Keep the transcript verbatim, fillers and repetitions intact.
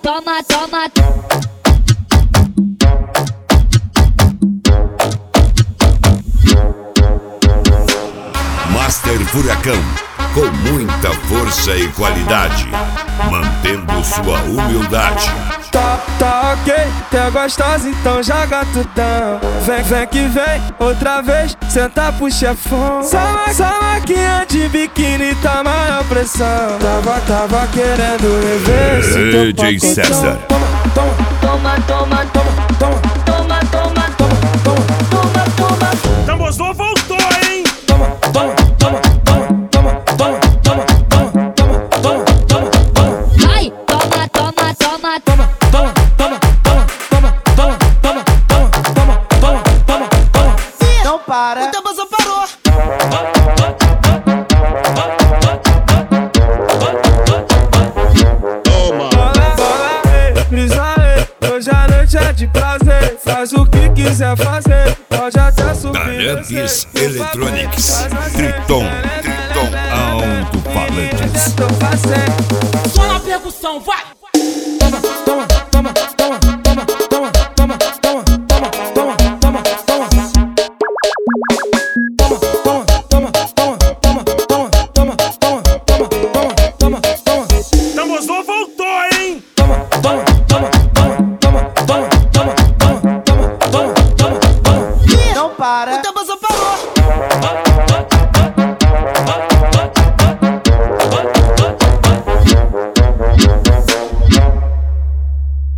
toma, toma. Master Furacão, com muita força e qualidade, mantendo sua humildade. Tá, tá ok, tá gostosa, então joga tudão. Vem, vem que vem, outra vez, senta pro chefão. Essa maquinha de biquíni tá maior pressão. Tava, tava querendo rever esse teu D J César. Toma, toma, toma, toma, toma, toma, toma, toma, toma, toma, toma. Tambozão voltou, hein? Toma, toma, toma, toma, toma, toma, toma, toma, toma, toma, toma, toma. Vai, toma, toma, toma, toma, toma, toma, toma, toma, toma, toma, toma, toma, toma, toma. Não para. O Tambozão parou. Toma. Brisa aí, hoje a noite é de prazer. Faz o que quiser fazer, pode até subir. Tarantes Electronics, Triton, Triton, alto-falantes. Só na percussão, vai!